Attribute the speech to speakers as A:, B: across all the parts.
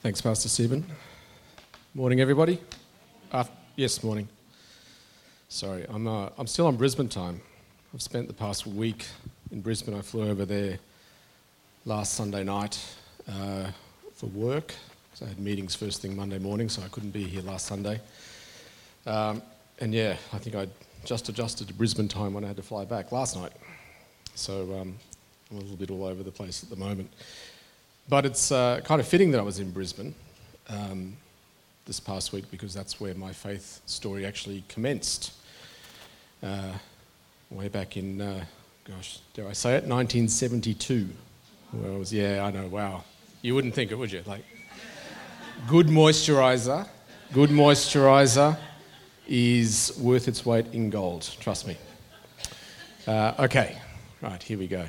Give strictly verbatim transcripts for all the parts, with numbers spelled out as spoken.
A: Thanks, Pastor Stephen. Morning, everybody. Uh, yes, morning. Sorry, I'm uh, I'm still on Brisbane time. I've spent the past week in Brisbane. I flew over there last Sunday night uh, for work. So I had meetings first thing Monday morning, so I couldn't be here last Sunday. Um, and yeah, I think I just adjusted to Brisbane time when I had to fly back last night. So um, I'm a little bit all over the place at the moment. But it's uh, kind of fitting that I was in Brisbane um, this past week because that's where my faith story actually commenced. Uh, way back in, uh, gosh, dare I say it, nineteen seventy-two. Where I was, yeah, I know, wow. You wouldn't think it, would you? Like, good moisturiser, good moisturiser is worth its weight in gold, trust me. Uh, okay, right, here we go.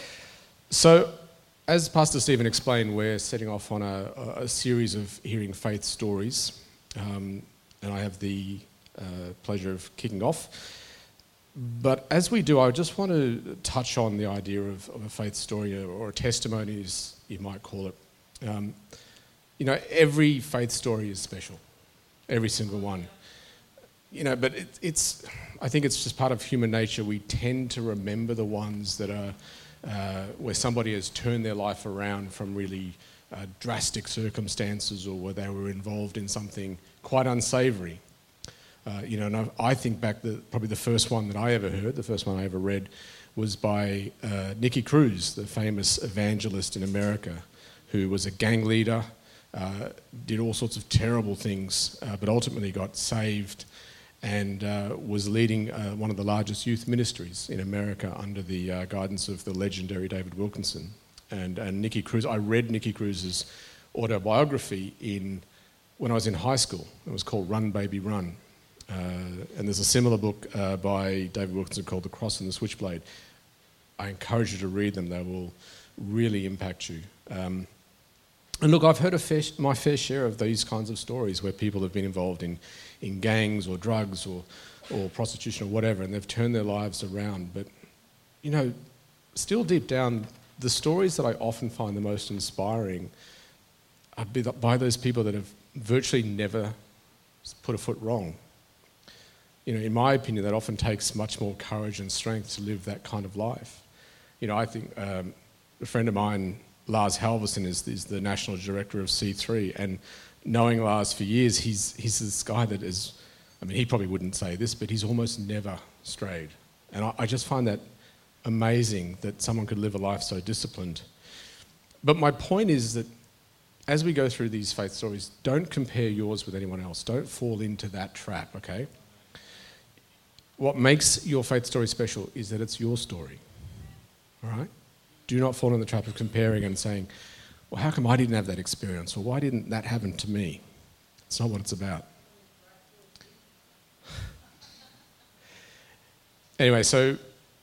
A: So, as Pastor Stephen explained, we're setting off on a, a series of hearing faith stories, um, and I have the uh, pleasure of kicking off. But as we do, I just want to touch on the idea of, of a faith story, or a testimony, as you might call it. Um, you know, every faith story is special, every single one. You know, but it, it's, I think it's just part of human nature. We tend to remember the ones that are Uh, where somebody has turned their life around from really uh, drastic circumstances, or where they were involved in something quite unsavoury. Uh, you know, and I, I think back, the, probably the first one that I ever heard, the first one I ever read, was by uh, Nicky Cruz, the famous evangelist in America, who was a gang leader, uh, did all sorts of terrible things, uh, but ultimately got saved and uh, was leading uh, one of the largest youth ministries in America under the uh, guidance of the legendary David Wilkinson. And, and Nicky Cruz, I read Nicky Cruz's autobiography in when I was in high school. It was called Run, Baby, Run. Uh, and there's a similar book uh, by David Wilkinson called The Cross and the Switchblade. I encourage you to read them. They will really impact you. Um, And look, I've heard a fair, my fair share of these kinds of stories where people have been involved in, in gangs or drugs or, or prostitution or whatever, and they've turned their lives around. But, you know, still deep down, the stories that I often find the most inspiring are by those people that have virtually never put a foot wrong. You know, in my opinion, that often takes much more courage and strength to live that kind of life. You know, I think um, a friend of mine, Lars Halverson, is, is the national director of C three, and knowing Lars for years, he's he's this guy that is, I mean, he probably wouldn't say this, but he's almost never strayed. And I, I just find that amazing that someone could live a life so disciplined. But my point is that as we go through these faith stories, don't compare yours with anyone else. Don't fall into that trap, okay? What makes your faith story special is that it's your story, all right? Do not fall in the trap of comparing and saying, well, how come I didn't have that experience? Or why didn't that happen to me? It's not what it's about. Anyway, so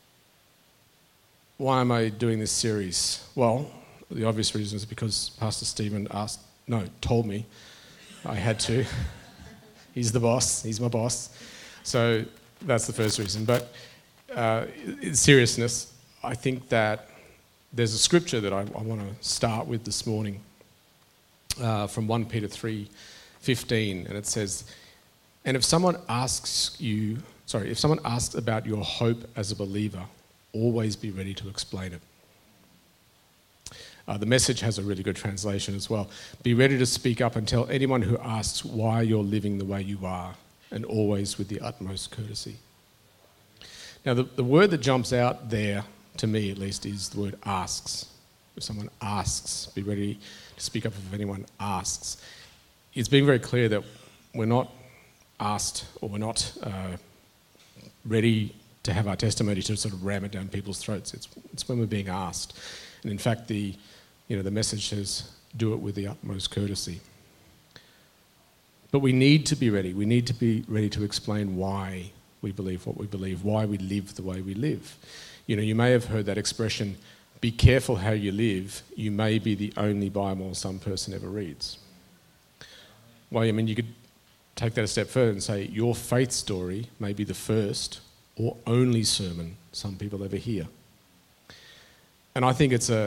A: why am I doing this series? Well, the obvious reason is because Pastor Stephen asked, no, told me I had to. He's the boss. He's my boss. So that's the first reason. But uh, in seriousness, I think that there's a scripture that I, I want to start with this morning uh, from First Peter three fifteen, and it says, and if someone asks you, sorry, if someone asks about your hope as a believer, always be ready to explain it. Uh, the Message has a really good translation as well. Be ready to speak up and tell anyone who asks why you're living the way you are, and always with the utmost courtesy. Now, the, the word that jumps out there, to me at least, is the word asks. If someone asks, be ready to speak up if anyone asks. It's being very clear that we're not asked, or we're not uh, ready to have our testimony to sort of ram it down people's throats. It's it's when we're being asked. And in fact, the you know the message says, do it with the utmost courtesy. But we need to be ready. We need to be ready to explain why we believe what we believe, why we live the way we live. You know, you may have heard that expression, be careful how you live, you may be the only Bible some person ever reads. Well, I mean, you could take that a step further and say your faith story may be the first or only sermon some people ever hear. And I think it's a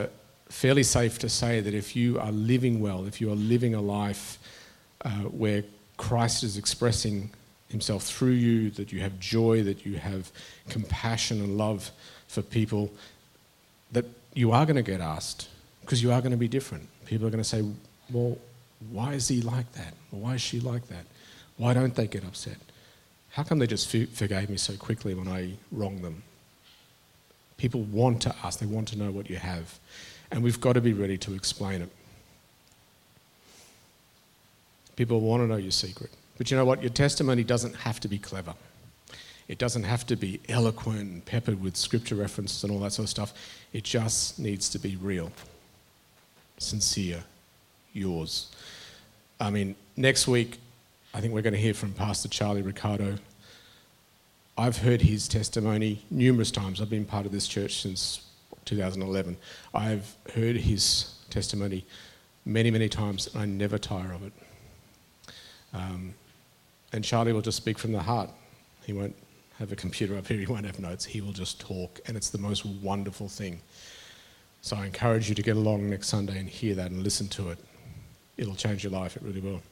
A: fairly safe to say that if you are living well, if you are living a life uh, where Christ is expressing himself through you, that you have joy, that you have compassion and love for people, that you are going to get asked, because you are going to be different. People are going to say, well, why is he like that? Or why is she like that? Why don't they get upset? How come they just forgave me so quickly when I wronged them? People want to ask, they want to know what you have. And we've got to be ready to explain it. People want to know your secret. But you know what? Your testimony doesn't have to be clever. It doesn't have to be eloquent and peppered with scripture references and all that sort of stuff. It just needs to be real, sincere, yours. I mean, next week, I think we're going to hear from Pastor Charlie Ricardo. I've heard his testimony numerous times. I've been part of this church since two thousand eleven. I've heard his testimony many, many times, and I never tire of it. Um, and Charlie will just speak from the heart. He won't have a computer up here, he won't have notes, he will just talk, and it's the most wonderful thing. So I encourage you to get along next Sunday and hear that and listen to it. It'll change your life, it really will.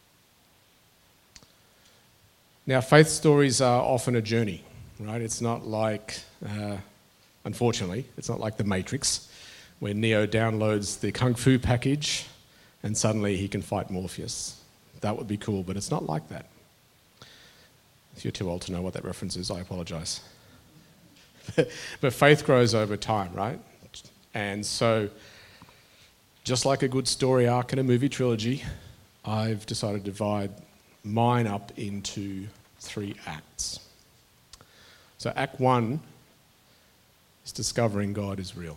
A: Now, faith stories are often a journey, right? It's not like, uh, unfortunately, it's not like The Matrix, where Neo downloads the Kung Fu package and suddenly he can fight Morpheus. That would be cool, but it's not like that. If you're too old to know what that reference is, I apologise. But faith grows over time, right? And so, just like a good story arc in a movie trilogy, I've decided to divide mine up into three acts. So act one is discovering God is real.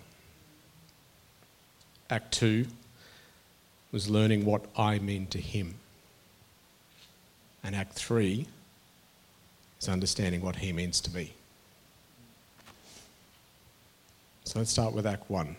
A: Act two was learning what I mean to him. And act three is understanding what he means to me. So let's start with act one.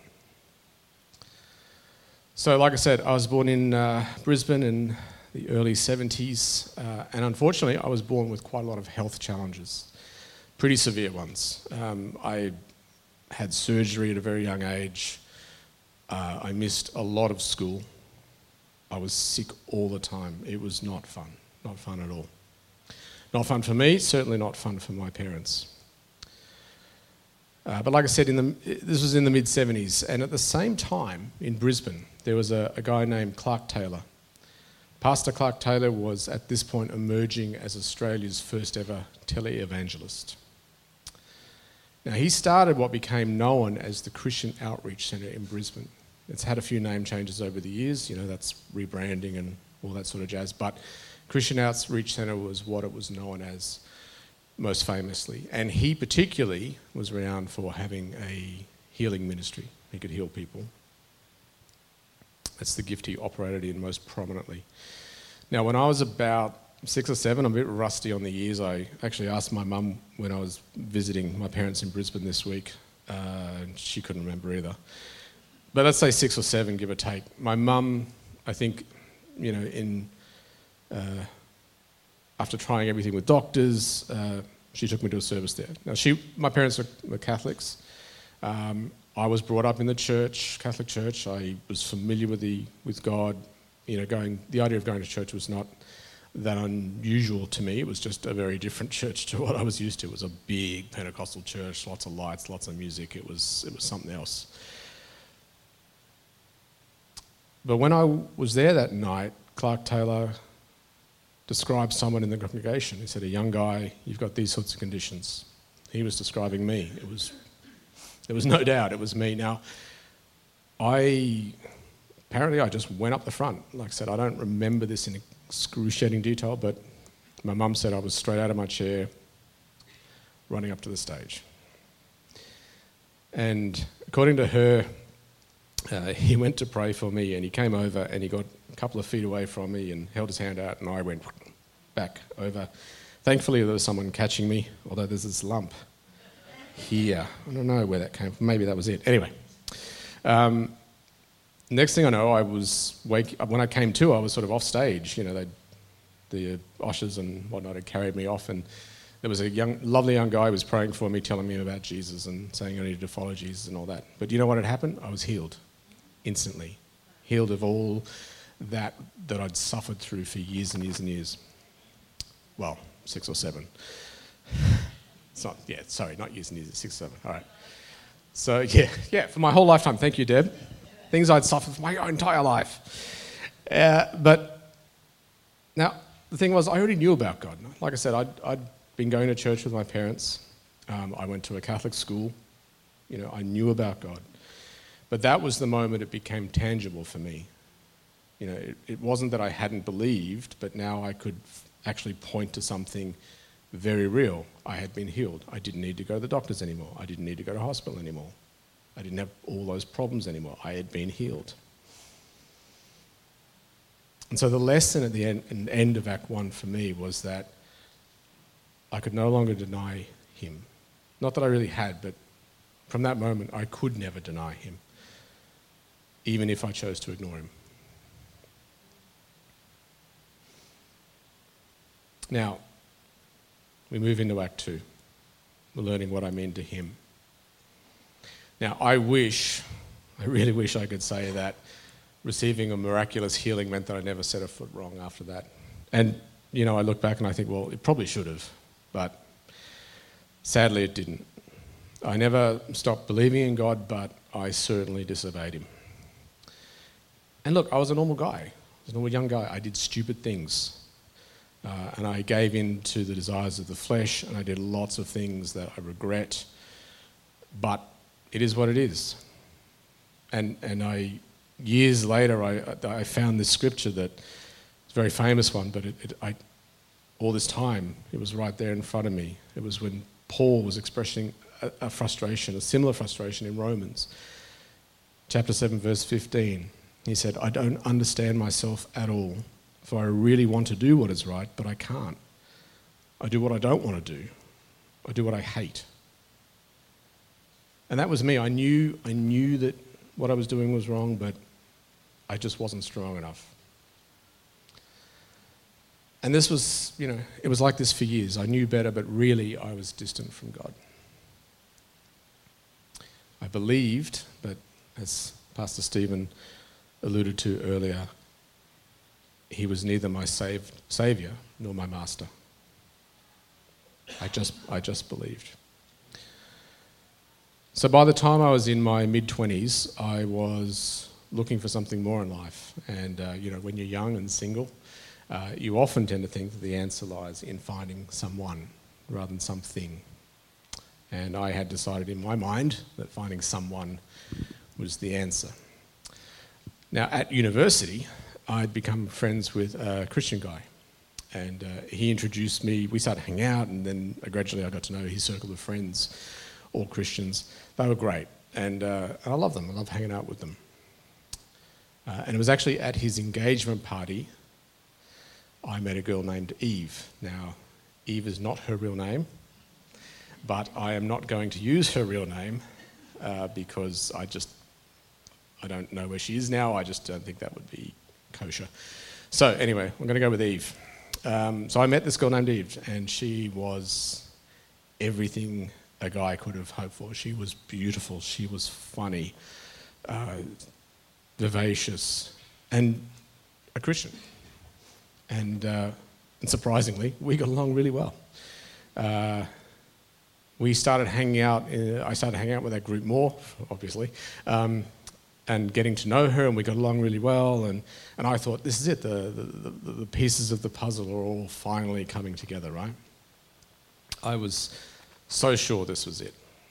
A: So like I said, I was born in uh, Brisbane in the early seventies, uh, and unfortunately I was born with quite a lot of health challenges, pretty severe ones. Um, I had surgery at a very young age. Uh, I missed a lot of school. I was sick all the time. It was not fun, not fun at all. Not fun for me, certainly not fun for my parents. Uh, but like I said, in the, this was in the mid seventies, and at the same time in Brisbane, there was a, a guy named Clark Taylor. Pastor Clark Taylor was at this point emerging as Australia's first ever tele-evangelist. Now, he started what became known as the Christian Outreach Centre in Brisbane. It's had a few name changes over the years, you know, that's rebranding and all that sort of jazz, but Christian Outreach Centre was what it was known as most famously. And he particularly was renowned for having a healing ministry. He could heal people. That's the gift he operated in most prominently. Now, when I was about six or seven, I'm a bit rusty on the years. I actually asked my mum when I was visiting my parents in Brisbane this week, uh, and she couldn't remember either. But let's say six or seven, give or take. My mum, I think, you know, in uh, after trying everything with doctors, uh, she took me to a service there. Now, she, my parents are, were Catholics. Um, I was brought up in the church, Catholic church. I was familiar with the with God. You know, going the idea of going to church was not that unusual to me. It was just a very different church to what I was used to. It was a big Pentecostal church, lots of lights, lots of music. It was it was something else. But when I was there that night, Clark Taylor described someone in the congregation. He said, "A young guy, you've got these sorts of conditions." He was describing me. It was. There was no doubt it was me. Now, I, apparently I just went up the front. Like I said, I don't remember this in excruciating detail, but my mum said I was straight out of my chair, running up to the stage. And according to her, uh, he went to pray for me, and he came over and he got a couple of feet away from me and held his hand out, and I went back over. Thankfully, there was someone catching me, although there's this lump here. I don't know where that came from. Maybe that was it. Anyway, um, next thing I know, I was wake. When I came to, I was sort of off stage. You know, they, the ushers and whatnot had carried me off, and there was a young, lovely young guy who was praying for me, telling me about Jesus and saying I needed to follow Jesus and all that. But you know what had happened? I was healed. instantly. Healed of all that that I'd suffered through for years and years and years. Well, six or seven. It's not, yeah, sorry, not years and years, six or seven, all right. So, yeah, yeah, for my whole lifetime, thank you, Deb. Things I'd suffered for my entire life. Uh, but now, the thing was, I already knew about God. Like I said, I'd, I'd been going to church with my parents. Um, I went to a Catholic school. You know, I knew about God. But that was the moment it became tangible for me. You know, it, it wasn't that I hadn't believed, but now I could actually point to something very real. I had been healed. I didn't need to go to the doctors anymore. I didn't need to go to hospital anymore. I didn't have all those problems anymore. I had been healed. And so the lesson at the end, end of Act One for me was that I could no longer deny him. Not that I really had, but from that moment I could never deny him, even if I chose to ignore him. Now, we move into Act Two. We're learning what I mean to him. Now, I wish, I really wish I could say that receiving a miraculous healing meant that I never set a foot wrong after that. And, you know, I look back and I think, well, it probably should have, but sadly it didn't. I never stopped believing in God, but I certainly disobeyed him. And look, I was a normal guy. I was a normal young guy. I did stupid things. Uh, and I gave in to the desires of the flesh, and I did lots of things that I regret. But it is what it is. And and I, years later, I I found this scripture that it's a very famous one, but it, it I all this time it was right there in front of me. It was when Paul was expressing a, a frustration, a similar frustration in Romans, chapter seven, verse fifteen. He said, "I don't understand myself at all. For I really want to do what is right, but I can't. I do what I don't want to do. I do what I hate." And that was me. I knew I knew that what I was doing was wrong, but I just wasn't strong enough. And this was, you know, it was like this for years. I knew better, but really I was distant from God. I believed, but as Pastor Stephen alluded to earlier, he was neither my saved, saviour nor my master. I just, I just believed. So by the time I was in my mid-twenties, I was looking for something more in life. And, uh, you know, when you're young and single, uh, you often tend to think that the answer lies in finding someone rather than something. And I had decided in my mind that finding someone was the answer. Now, at university, I'd become friends with a Christian guy. And uh, he introduced me, we started hanging out, and then gradually I got to know his circle of friends, all Christians. They were great, and, uh, and I love them. I love hanging out with them. Uh, and it was actually at his engagement party I met a girl named Eve. Now, Eve is not her real name, but I am not going to use her real name uh, because I just, I don't know where she is now. I just don't think that would be kosher. So anyway, I'm going to go with Eve. Um, so I met this girl named Eve, and she was everything a guy could have hoped for. She was beautiful, she was funny, uh, vivacious, and a Christian. And, uh, and surprisingly, we got along really well. Uh, we started hanging out, in, I started hanging out with that group more, obviously, um, and getting to know her, and we got along really well, and, and I thought, this is it, the, the, the, the pieces of the puzzle are all finally coming together, right? I was so sure this was it.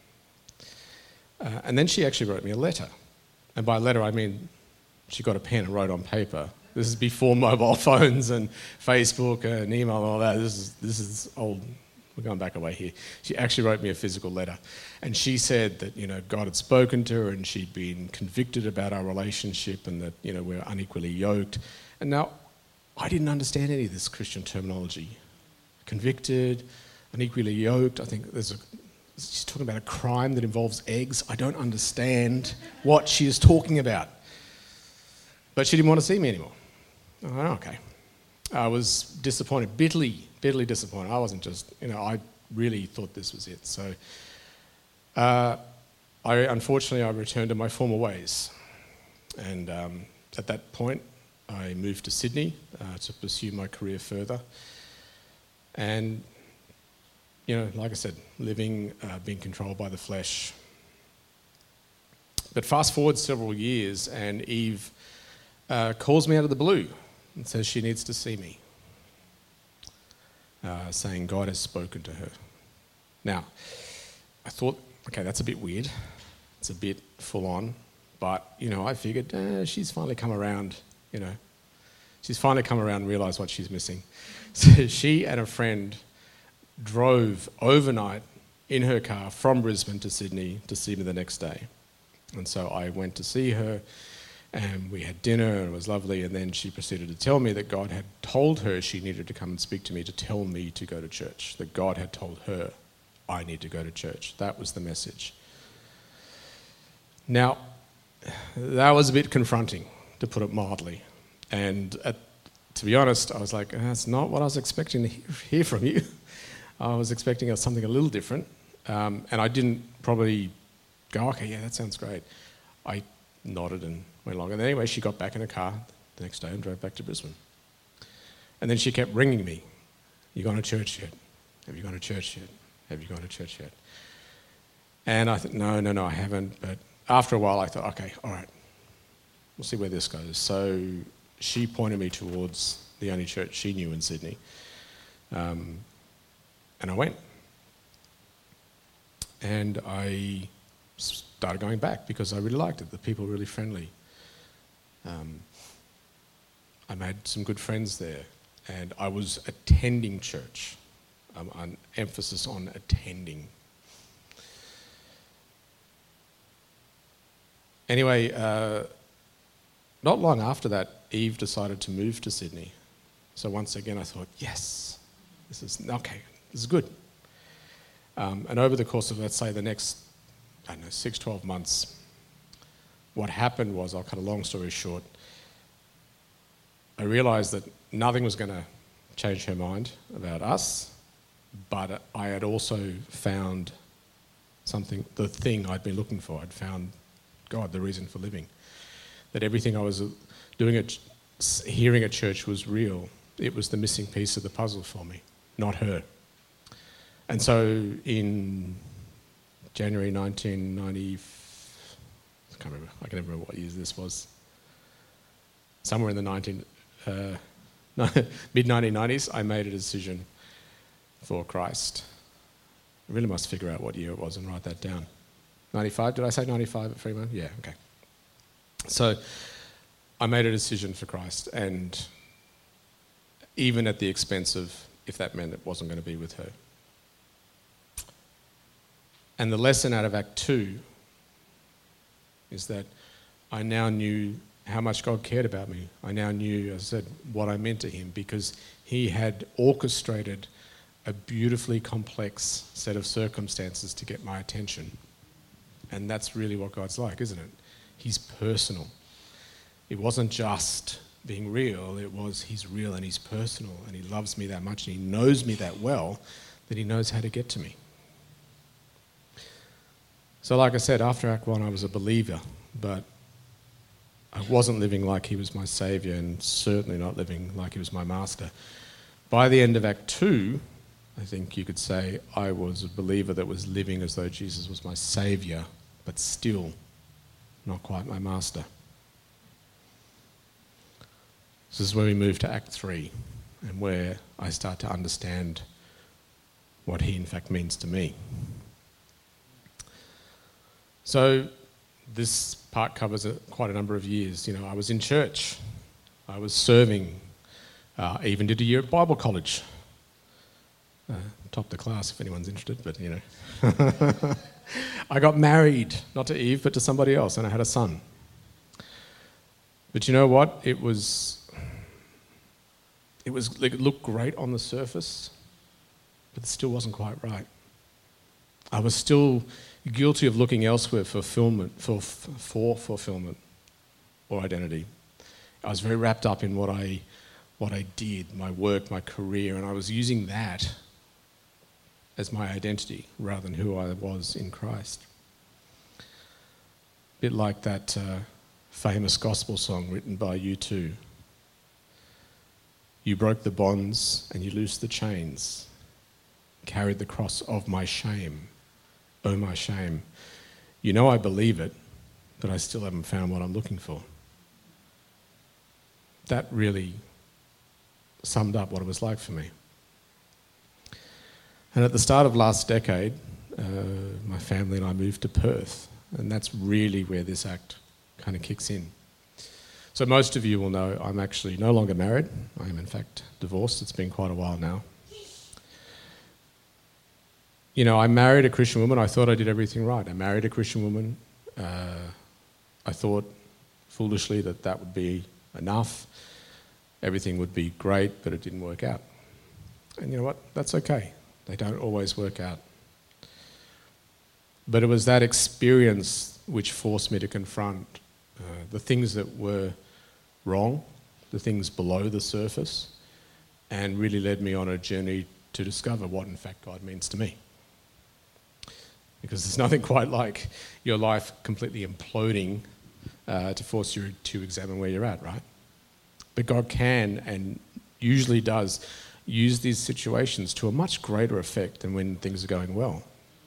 A: Uh, and then she actually wrote me a letter. And by letter, I mean she got a pen and wrote on paper. This is before mobile phones and Facebook and email and all that. This is, this is old. We're going back away here. She actually wrote me a physical letter. And she said that, you know, God had spoken to her and she'd been convicted about our relationship and that, you know, we're unequally yoked. And now, I didn't understand any of this Christian terminology. Convicted, unequally yoked. I think there's a, she's talking about a crime that involves eggs. I don't understand what she is talking about. But she didn't want to see me anymore. I went, okay. I was disappointed, bitterly, bitterly disappointed. I wasn't just, you know, I really thought this was it. So, uh, I unfortunately, I returned to my former ways. And um, at that point, I moved to Sydney uh, to pursue my career further. And, you know, like I said, living, uh, being controlled by the flesh. But fast forward several years, and Eve uh, calls me out of the blue and says she needs to see me, uh, saying God has spoken to her. Now, I thought, okay, that's a bit weird. It's a bit full on. But, you know, I figured eh, she's finally come around, you know. She's finally come around and realised what she's missing. So she and a friend drove overnight in her car from Brisbane to Sydney to see me the next day. And so I went to see her, and we had dinner, and it was lovely. And then she proceeded to tell me that God had told her she needed to come and speak to me to tell me to go to church. That God had told her I need to go to church. That was the message. Now, that was a bit confronting, to put it mildly. And at, to be honest, I was like, that's not what I was expecting to hear, hear from you. I was expecting something a little different. Um, and I didn't probably go, okay, yeah, that sounds great. I nodded and went along. And anyway, she got back in her car the next day and drove back to Brisbane. And then she kept ringing me. You gone to church yet? Have you gone to church yet? Have you gone to church yet? And I thought, no, no, no, I haven't. But after a while, I thought, okay, all right, we'll see where this goes. So she pointed me towards the only church she knew in Sydney. Um, and I went. And I started going back because I really liked it. The people were really friendly. Um, I made some good friends there. And I was attending church. Um, an emphasis on attending. Anyway, uh, not long after that, Eve decided to move to Sydney. So once again, I thought, yes, this is, okay, this is good. Um, and over the course of, let's say, the next, I don't know, six, twelve months, what happened was, I'll cut a long story short, I realised that nothing was going to change her mind about us, but I had also found something, the thing I'd been looking for. I'd found God, the reason for living. That everything I was doing at, hearing at church was real. It was the missing piece of the puzzle for me, not her. And so in January nineteen ninety, I can't remember, I can never remember what year this was. Somewhere in the nineteen, uh, mid nineteen nineties, I made a decision for Christ. I really must figure out what year it was and write that down. ninety-five, did I say ninety-five at Fremont? Yeah, okay. So I made a decision for Christ, and even at the expense of, if that meant it wasn't going to be with her. And the lesson out of Act Two is that I now knew how much God cared about me. I now knew, as I said, what I meant to him, because he had orchestrated a beautifully complex set of circumstances to get my attention. And that's really what God's like, isn't it? He's personal. It wasn't just being real, it was he's real and he's personal, and he loves me that much and he knows me that well that he knows how to get to me. So like I said, after Act One I was a believer, but I wasn't living like he was my saviour, and certainly not living like he was my master. By the end of Act Two, I think you could say I was a believer that was living as though Jesus was my saviour, but still not quite my master. This is where we move to Act Three, and where I start to understand what he in fact means to me. So this part covers a, quite a number of years. You know, I was in church, I was serving, uh, I even did a year at Bible college. Uh, top the class if anyone's interested, but you know. I got married, not to Eve, but to somebody else, and I had a son. But you know what? It was, it was, it looked great on the surface, but it still wasn't quite right. I was still guilty of looking elsewhere for fulfillment, for, for fulfillment or identity. I was very wrapped up in what I, what I did, my work, my career, and I was using that as my identity rather than who I was in Christ. A bit like that uh, famous gospel song written by U two. You broke the bonds and you loosed the chains, carried the cross of my shame. Oh, my shame. You know I believe it, but I still haven't found what I'm looking for. That really summed up what it was like for me. And at the start of last decade, uh, my family and I moved to Perth, and that's really where this act kind of kicks in. So most of you will know I'm actually no longer married. I am in fact divorced. It's been quite a while now. You know, I married a Christian woman. I thought I did everything right. I married a Christian woman. Uh, I thought foolishly that that would be enough. Everything would be great, but it didn't work out. And you know what? That's okay. They don't always work out. But it was that experience which forced me to confront uh, the things that were wrong, the things below the surface, and really led me on a journey to discover what in fact God means to me. Because there's nothing quite like your life completely imploding uh, to force you to examine where you're at, right? But God can and usually does use these situations to a much greater effect than when things are going well.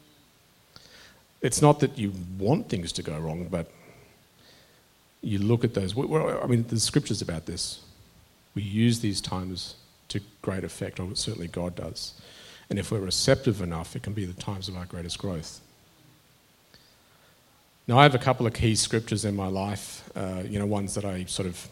A: It's not that you want things to go wrong, but you look at those. I mean, there's scriptures about this. We use these times to great effect, or certainly God does. And if we're receptive enough, it can be the times of our greatest growth. Now, I have a couple of key scriptures in my life, uh, you know, ones that I sort of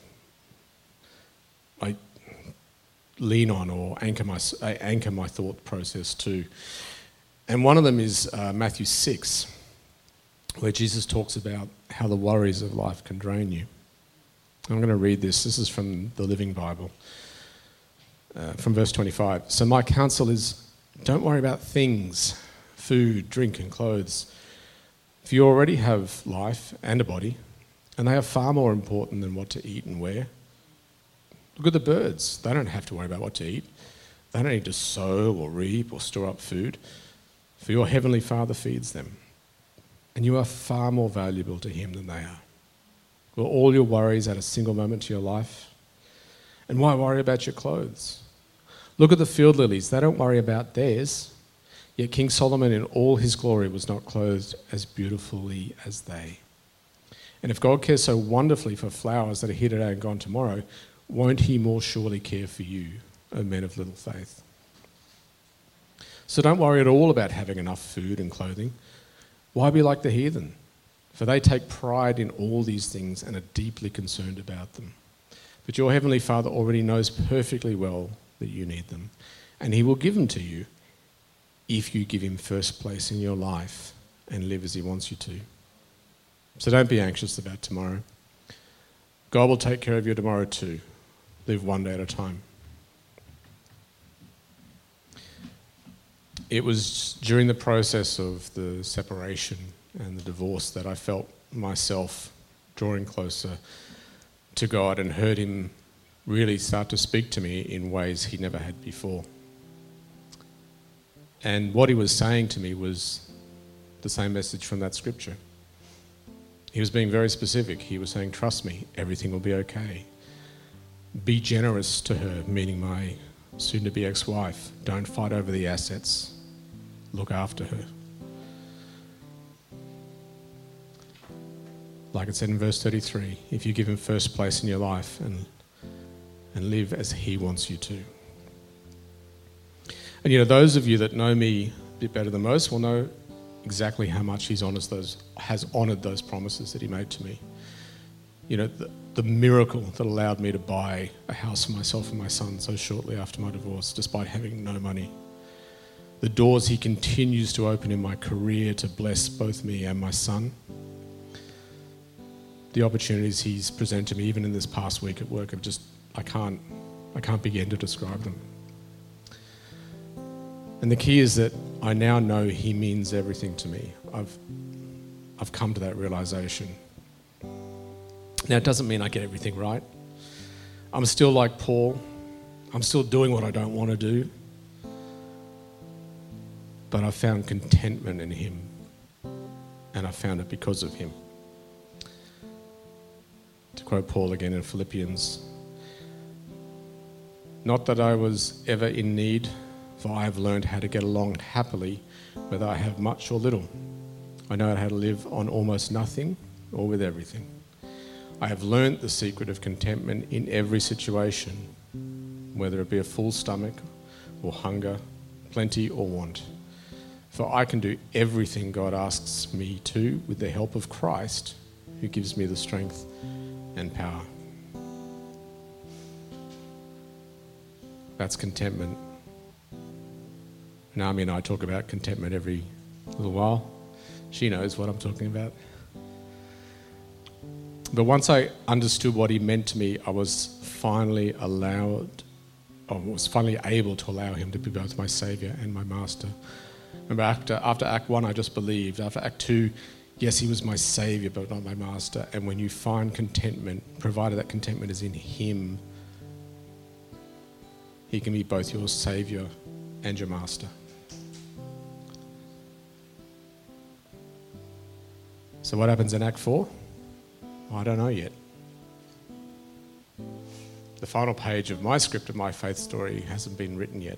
A: I lean on or anchor my I anchor my thought process to. And one of them is uh, Matthew six, where Jesus talks about how the worries of life can drain you. I'm going to read this. This is from the Living Bible, uh, from verse twenty-five. So my counsel is, don't worry about things, food, drink and clothes. For you already have life and a body, and they are far more important than what to eat and wear. Look at the birds. They don't have to worry about what to eat. They don't need to sow or reap or store up food, for your heavenly Father feeds them. And you are far more valuable to him than they are. Will all your worries add a single moment to your life? And why worry about your clothes? Look at the field lilies. They don't worry about theirs. Yet King Solomon in all his glory was not clothed as beautifully as they. And if God cares so wonderfully for flowers that are here today and gone tomorrow, won't he more surely care for you, O men of little faith? So don't worry at all about having enough food and clothing. Why be like the heathen? For they take pride in all these things and are deeply concerned about them. But your heavenly Father already knows perfectly well that you need them, and he will give them to you if you give him first place in your life and live as he wants you to. So don't be anxious about tomorrow. God will take care of your tomorrow too. Live one day at a time. It was during the process of the separation and the divorce that I felt myself drawing closer to God and heard him really start to speak to me in ways he never had before. And what he was saying to me was the same message from that scripture. He was being very specific. He was saying, trust me, everything will be okay. Be generous to her, meaning my soon-to-be ex-wife. Don't fight over the assets. Look after her. Like it said in verse thirty-three, if you give him first place in your life and, and live as he wants you to. And you know, those of you that know me a bit better than most will know exactly how much he's honest those, has honoured those promises that he made to me. You know, the, the miracle that allowed me to buy a house for myself and my son so shortly after my divorce, despite having no money. The doors he continues to open in my career to bless both me and my son. The opportunities he's presented to me, even in this past week at work, have just, I can't, I can't begin to describe them. And the key is that I now know he means everything to me. I've, I've come to that realization. Now, it doesn't mean I get everything right. I'm still like Paul. I'm still doing what I don't want to do. But I found contentment in him. And I found it because of him. To quote Paul again in Philippians, not that I was ever in need, for I have learned how to get along happily, whether I have much or little. I know how to live on almost nothing or with everything. I have learned the secret of contentment in every situation, whether it be a full stomach or hunger, plenty or want. For I can do everything God asks me to with the help of Christ, who gives me the strength and power. That's contentment. Naomi and I talk about contentment every little while. She knows what I'm talking about. But once I understood what he meant to me, I was finally allowed, I was finally able to allow him to be both my saviour and my master. Remember, after, after Act One, I just believed. After Act Two, yes, he was my saviour, but not my master. And when you find contentment, provided that contentment is in him, he can be both your saviour and your master. So what happens in Act Four? Well, I don't know yet. The final page of my script of my faith story hasn't been written yet.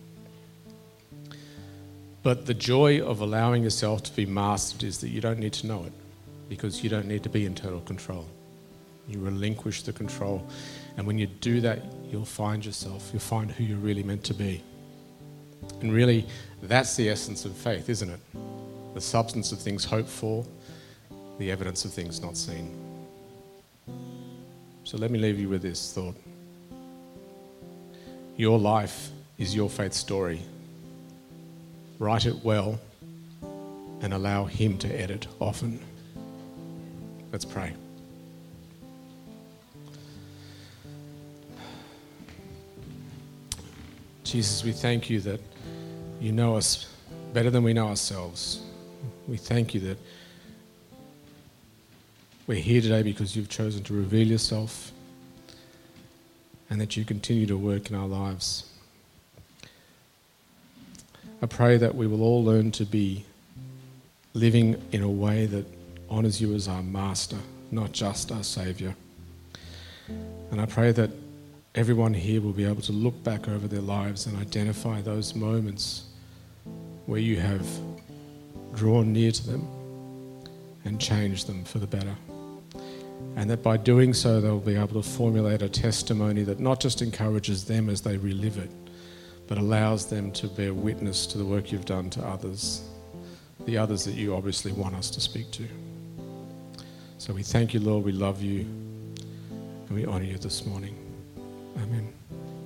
A: But the joy of allowing yourself to be mastered is that you don't need to know it, because you don't need to be in total control. You relinquish the control. And when you do that, you'll find yourself, you'll find who you're really meant to be. And really, that's the essence of faith, isn't it? The substance of things hoped for, the evidence of things not seen. So let me leave you with this thought. Your life is your faith story. Write it well and allow him to edit often. Let's pray. Jesus, we thank you that you know us better than we know ourselves. We thank you that we're here today because you've chosen to reveal yourself and that you continue to work in our lives. I pray that we will all learn to be living in a way that honours you as our master, not just our saviour. And I pray that everyone here will be able to look back over their lives and identify those moments where you have drawn near to them and changed them for the better. And that by doing so, they'll be able to formulate a testimony that not just encourages them as they relive it, but allows them to bear witness to the work you've done to others, the others that you obviously want us to speak to. So we thank you, Lord, we love you, and we honour you this morning. Amen.